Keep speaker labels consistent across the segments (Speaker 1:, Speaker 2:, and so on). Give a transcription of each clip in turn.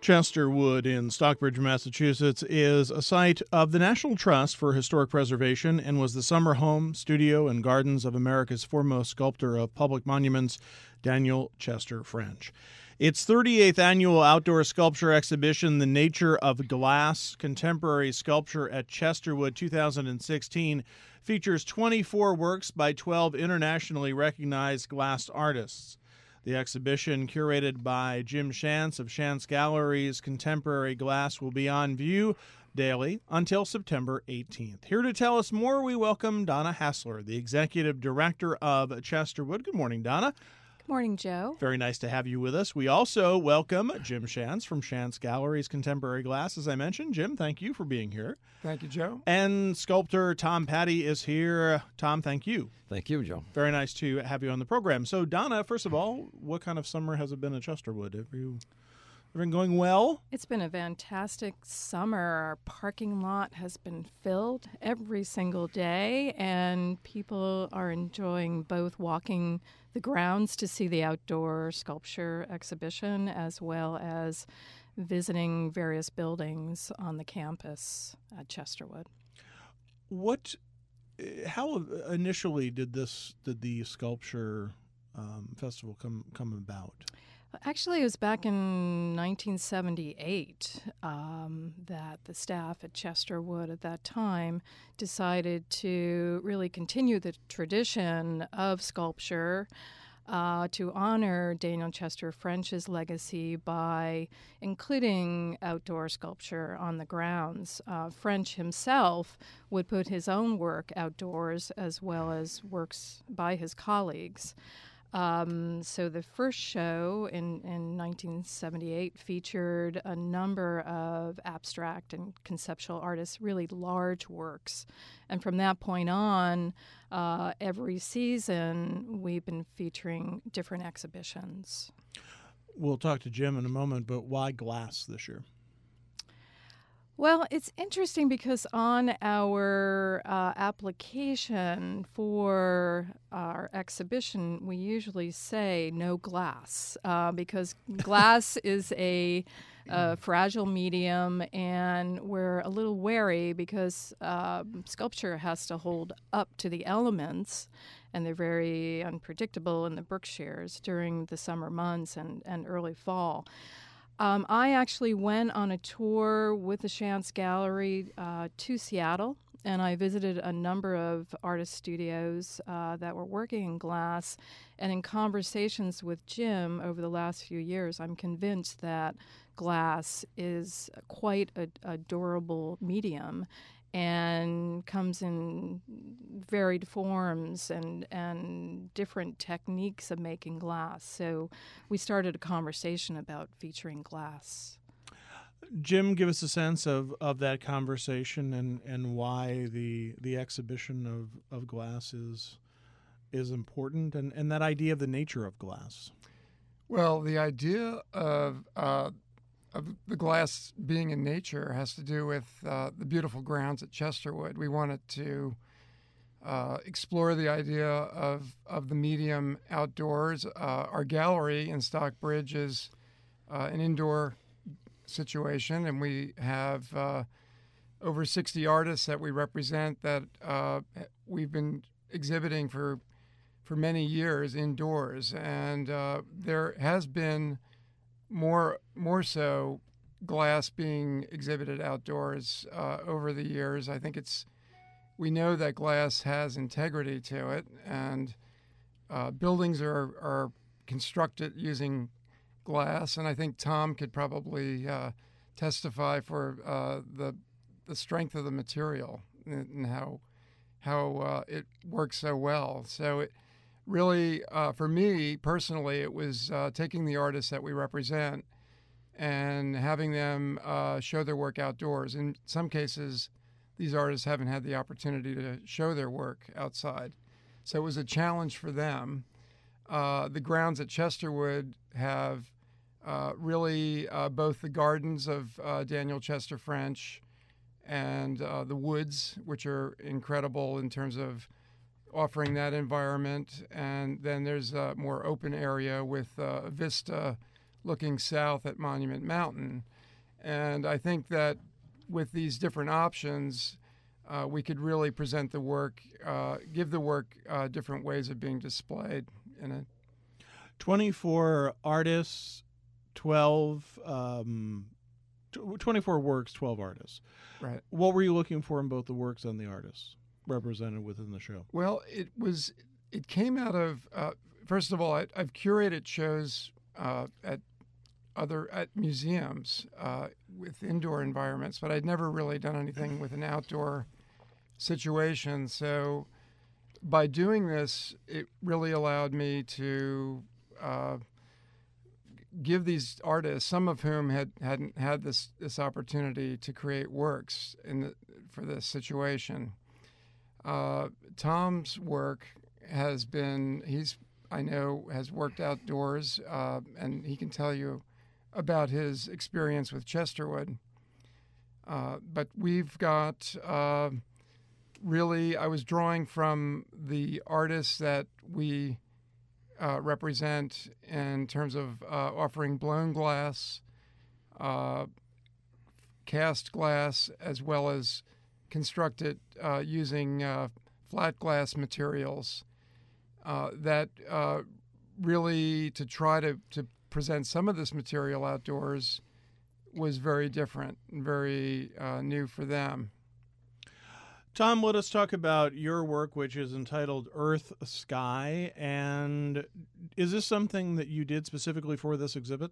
Speaker 1: Chesterwood in Stockbridge, Massachusetts, is a site of the National Trust for Historic Preservation and was the summer home, studio, and gardens of America's foremost sculptor of public monuments, Daniel Chester French. Its 38th annual outdoor sculpture exhibition, The Nature of Glass, Contemporary Sculpture at Chesterwood 2016, features 24 works by 12 internationally recognized glass artists. The exhibition, curated by Jim Shantz of Shantz Galleries Contemporary Glass, will be on view daily until September 18th. Here to tell us more, we welcome Donna Hassler, the Executive Director of Chesterwood. Good morning, Donna.
Speaker 2: Good morning, Joe.
Speaker 1: Very nice to have you with us. We also welcome Jim Shantz from Shantz Galleries Contemporary Glass, as I mentioned. Jim, thank you for being here.
Speaker 3: Thank you, Joe.
Speaker 1: And sculptor Tom Patty is here. Tom, thank you.
Speaker 4: Thank you, Joe.
Speaker 1: Very nice to have you on the program. So, Donna, first of all, what kind of summer has it been at Chesterwood? Have you been going well?
Speaker 2: It's been a fantastic summer. Our parking lot has been filled every single day, and people are enjoying both walking the grounds to see the outdoor sculpture exhibition as well as visiting various buildings on the campus at Chesterwood.
Speaker 1: How initially did the sculpture festival come about?
Speaker 2: Actually, it was back in 1978 that the staff at Chesterwood at that time decided to really continue the tradition of sculpture to honor Daniel Chester French's legacy by including outdoor sculpture on the grounds. French himself would put his own work outdoors as well as works by his colleagues. So the first show in 1978 featured a number of abstract and conceptual artists, really large works. And from that point on, every season we've been featuring different exhibitions.
Speaker 1: We'll talk to Jim in a moment, but why glass this year?
Speaker 2: Well, it's interesting because on our application for our exhibition, we usually say no glass because glass is a fragile medium, and we're a little wary because sculpture has to hold up to the elements, and they're very unpredictable in the Berkshires during the summer months and early fall. I actually went on a tour with the Shantz Gallery to Seattle, and I visited a number of artist studios that were working in glass. And in conversations with Jim over the last few years, I'm convinced that glass is quite a durable medium and comes in varied forms and different techniques of making glass. So we started a conversation about featuring glass.
Speaker 1: Jim, give us a sense of that conversation and why the exhibition of glass is important, and that idea of the nature of glass.
Speaker 3: Well, the idea of the glass being in nature has to do with the beautiful grounds at Chesterwood. We wanted to explore the idea of the medium outdoors. Our gallery in Stockbridge is an indoor situation, and we have over 60 artists that we represent that we've been exhibiting for many years indoors. And there has been more so glass being exhibited outdoors over the years. I think we know that glass has integrity to it, and buildings are constructed using glass, and I think Tom could probably testify for the strength of the material and how it works so well. So it really, for me personally, it was taking the artists that we represent and having them show their work outdoors. In some cases, these artists haven't had the opportunity to show their work outside. So it was a challenge for them. The grounds at Chesterwood have really both the gardens of Daniel Chester French and the woods, which are incredible in terms of offering that environment. And then there's a more open area with vista looking south at Monument Mountain. And I think that with these different options, we could really present the work, give the work different ways of being displayed in it.
Speaker 1: 24 artists, 24 works, 12 artists.
Speaker 3: Right.
Speaker 1: What were you looking for in both the works and the artists represented within the show?
Speaker 3: Well, it came out of, first of all, I've curated shows at museums with indoor environments, but I'd never really done anything with an outdoor situation. So by doing this, it really allowed me to give these artists, some of whom hadn't had this opportunity to create works for this situation. Tom's work has worked outdoors, and he can tell you about his experience with Chesterwood. But we've got I was drawing from the artists that we represent in terms of offering blown glass, cast glass, as well as constructed using flat glass materials that really, to try to present some of this material outdoors was very different and very new for them.
Speaker 1: Tom, let us talk about your work, which is entitled Earth Sky. And is this something that you did specifically for this exhibit?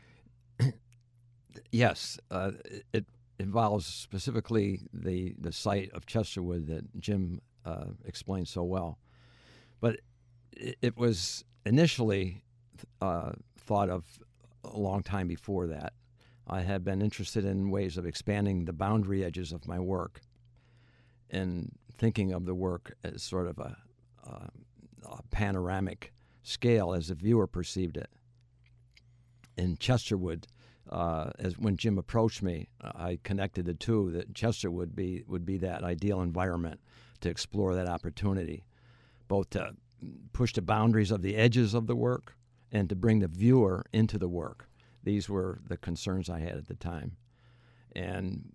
Speaker 4: Yes. It involves specifically the site of Chesterwood that Jim explained so well. But it was initially thought of a long time before that. I had been interested in ways of expanding the boundary edges of my work and thinking of the work as sort of a panoramic scale as the viewer perceived it. In Chesterwood, when Jim approached me, I connected the two, that Chesterwood would be that ideal environment to explore that opportunity, both to push the boundaries of the edges of the work and to bring the viewer into the work. These were the concerns I had at the time. And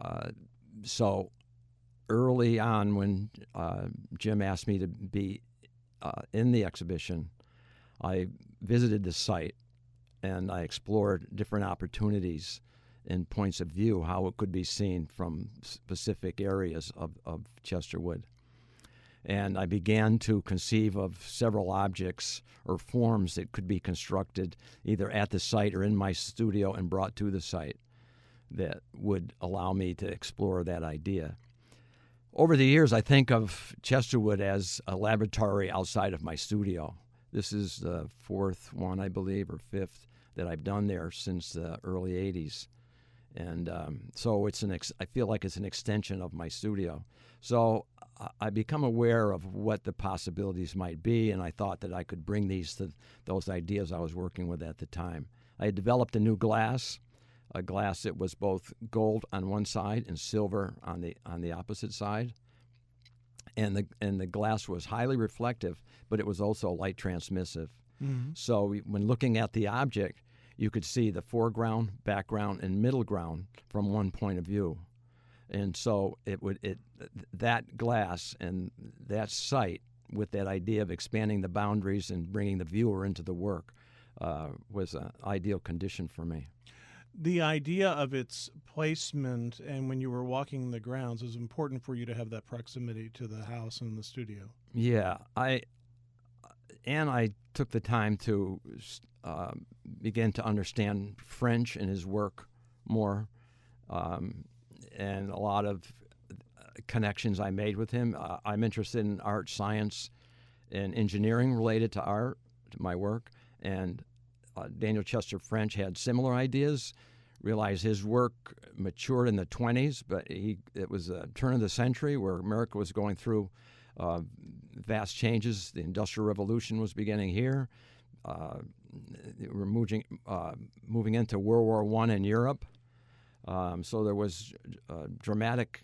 Speaker 4: so early on, when Jim asked me to be in the exhibition, I visited the site and I explored different opportunities and points of view, how it could be seen from specific areas of Chesterwood. And I began to conceive of several objects or forms that could be constructed either at the site or in my studio and brought to the site that would allow me to explore that idea. Over the years, I think of Chesterwood as a laboratory outside of my studio. This is the fourth one, I believe, or fifth that I've done there since the early 80s. And so I feel like it's an extension of my studio. So I become aware of what the possibilities might be, and I thought that I could bring these to those ideas I was working with at the time. I had developed a new glass, a glass that was both gold on one side and silver on the opposite side. And the glass was highly reflective, but it was also light transmissive. Mm-hmm. So when looking at the object, you could see the foreground, background, and middle ground from one point of view. And so that glass and that site, with that idea of expanding the boundaries and bringing the viewer into the work, was an ideal condition for me.
Speaker 1: The idea of its placement and when you were walking the grounds was important for you to have that proximity to the house and the studio.
Speaker 4: Yeah, I took the time to begin to understand French and his work more, and a lot of connections I made with him. I'm interested in art, science, and engineering related to art, to my work, and Daniel Chester French had similar ideas. Realized his work matured in the 1920s, but it was a turn of the century where America was going through vast changes. The Industrial Revolution was beginning here. We're moving into World War I in Europe. So there was dramatic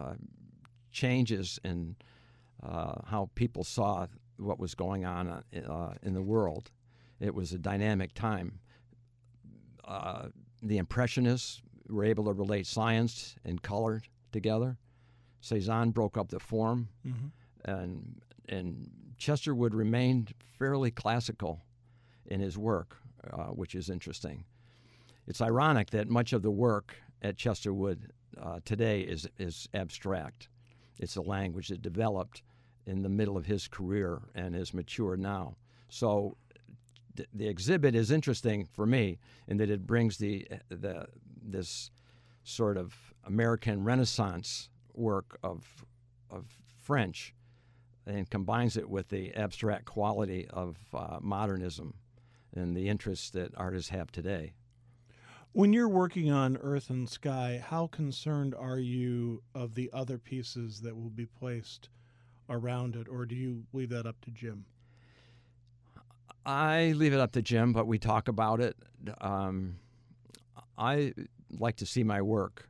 Speaker 4: changes in how people saw what was going on in the world. It was a dynamic time. the Impressionists were able to relate science and color together. Cezanne broke up the form, and Chesterwood remained fairly classical in his work, which is interesting. It's ironic that much of the work at Chesterwood today is abstract. It's a language that developed in the middle of his career and is mature now. So the exhibit is interesting for me in that it brings this sort of American Renaissance work of French and combines it with the abstract quality of modernism and the interests that artists have today.
Speaker 1: When you're working on Earth and Sky, how concerned are you of the other pieces that will be placed around it, or do you leave that up to Jim?
Speaker 4: I leave it up to Jim, but we talk about it. I like to see my work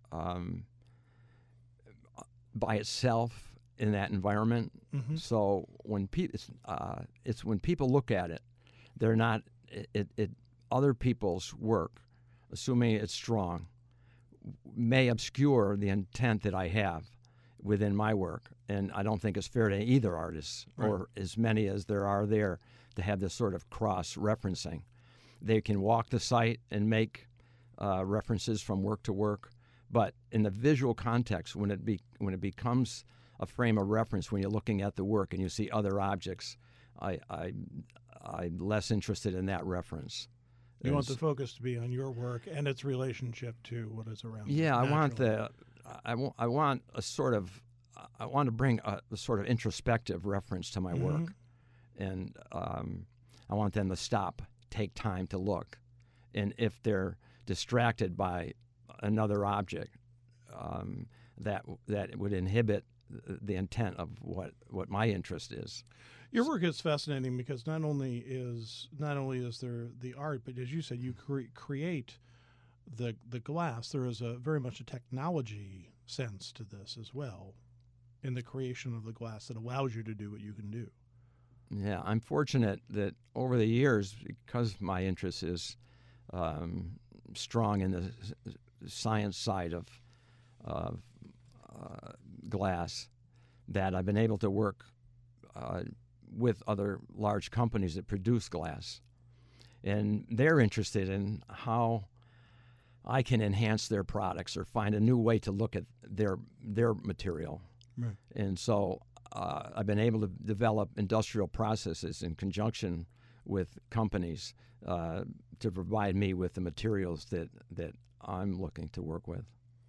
Speaker 4: by itself in that environment. So when it's when people look at it, they're not other people's work, assuming it's strong, may obscure the intent that I have within my work. And I don't think it's fair to either artist, or as many as there are there, to have this sort of cross-referencing. They can walk the site and make references from work to work, but in the visual context, when it becomes a frame of reference, when you're looking at the work and you see other objects, I'm less interested in that reference.
Speaker 1: You want the focus to be on your work and its relationship to what is around.
Speaker 4: Yeah, I want to bring a sort of introspective reference to my work, and I want them to stop, take time to look, and if they're distracted by another object, that would inhibit the intent of what my interest is.
Speaker 1: Your work is fascinating because not only is there the art, but as you said, you create the glass. There is very much a technology sense to this as well, in the creation of the glass that allows you to do what you can do.
Speaker 4: Yeah, I'm fortunate that over the years, because my interest is strong in the science side of glass, that I've been able to work with other large companies that produce glass. And they're interested in how I can enhance their products or find a new way to look at their material.
Speaker 1: Right.
Speaker 4: And so I've been able to develop industrial processes in conjunction with companies to provide me with the materials that I'm looking to work with.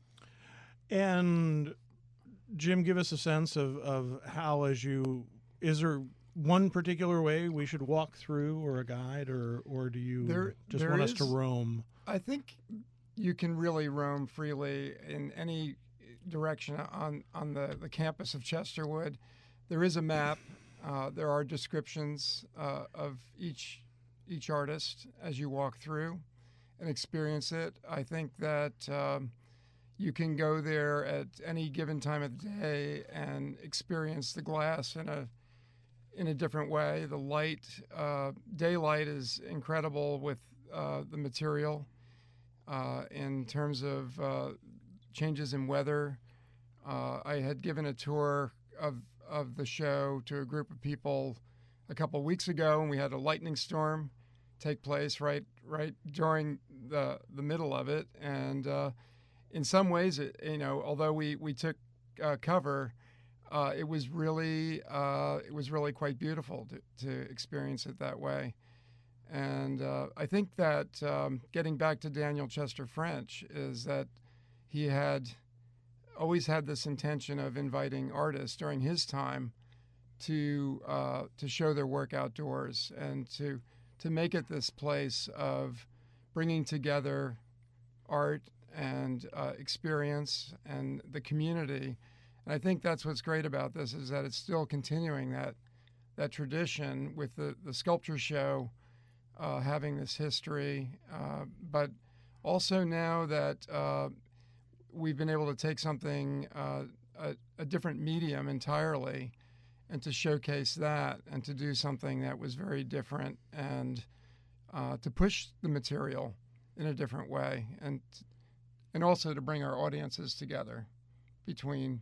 Speaker 1: And Jim, give us a sense of how, is there one particular way we should walk through, or a guide, or do you just want us to roam?
Speaker 3: I think you can really roam freely in any direction on the campus of Chesterwood. There is a map. There are descriptions of each artist as you walk through and experience it. I think that you can go there at any given time of the day and experience the glass in a different way. The light, daylight is incredible with the material in terms of changes in weather. I had given a tour of the show to a group of people a couple of weeks ago, and we had a lightning storm take place right during the middle of it. And in some ways, although we took cover, it was really quite beautiful to experience it that way. And I think that getting back to Daniel Chester French is that he had always had this intention of inviting artists during his time to show their work outdoors and to make it this place of bringing together art and experience and the community. And I think that's what's great about this, is that it's still continuing that tradition with the sculpture show having this history, but also now that we've been able to take something, a different medium entirely, and to showcase that and to do something that was very different and to push the material in a different way, and also to bring our audiences together between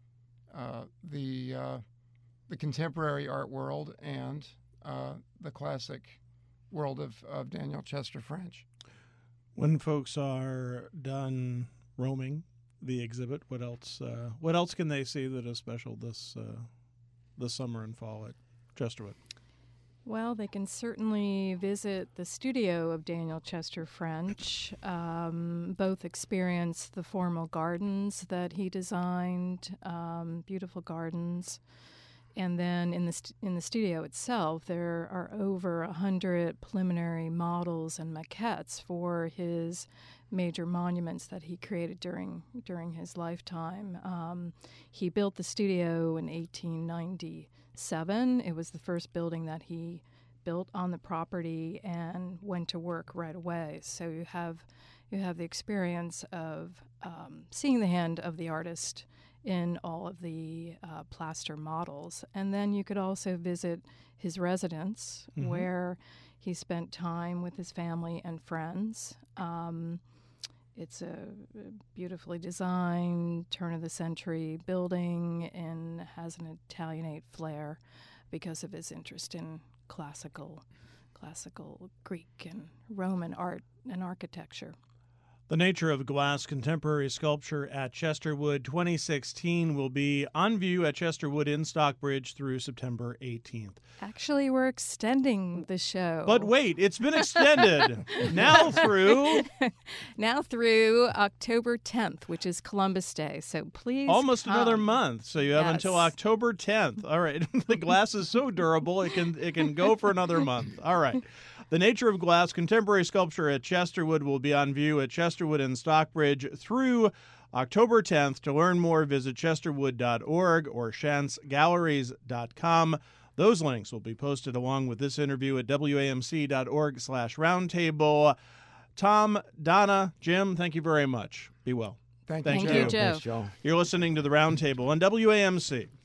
Speaker 3: the contemporary art world and the classic world of Daniel Chester French.
Speaker 1: When folks are done roaming the exhibit, what else can they see that is special this summer and fall at Chesterwood?
Speaker 2: Well, they can certainly visit the studio of Daniel Chester French, both experience the formal gardens that he designed, beautiful gardens, and then in the studio itself, there are over 100 preliminary models and maquettes for his major monuments that he created during his lifetime. He built the studio in 1897. It was the first building that he built on the property and went to work right away. So you have the experience of seeing the hand of the artist in all of the plaster models. And then you could also visit his residence, where he spent time with his family and friends. It's a beautifully designed, turn-of-the-century building and has an Italianate flair because of his interest in classical Greek and Roman art and architecture.
Speaker 1: The Nature of Glass Contemporary Sculpture at Chesterwood 2016 will be on view at Chesterwood in Stockbridge through September 18th.
Speaker 2: Actually, we're extending the show.
Speaker 1: But wait, it's been extended now through
Speaker 2: October 10th, which is Columbus Day. So please
Speaker 1: almost
Speaker 2: come.
Speaker 1: another month. So you have until October 10th. All right. The glass is so durable, it can go for another month. All right. The Nature of Glass Contemporary Sculpture at Chesterwood will be on view at Chesterwood in Stockbridge through October 10th. To learn more, visit chesterwood.org or chancegalleries.com. Those links will be posted along with this interview at wamc.org/roundtable. Tom, Donna, Jim, thank you very much. Be well.
Speaker 3: Thank
Speaker 2: you,
Speaker 3: you,
Speaker 2: Joe.
Speaker 4: Thanks, Joe.
Speaker 1: You're listening to The Roundtable on WAMC.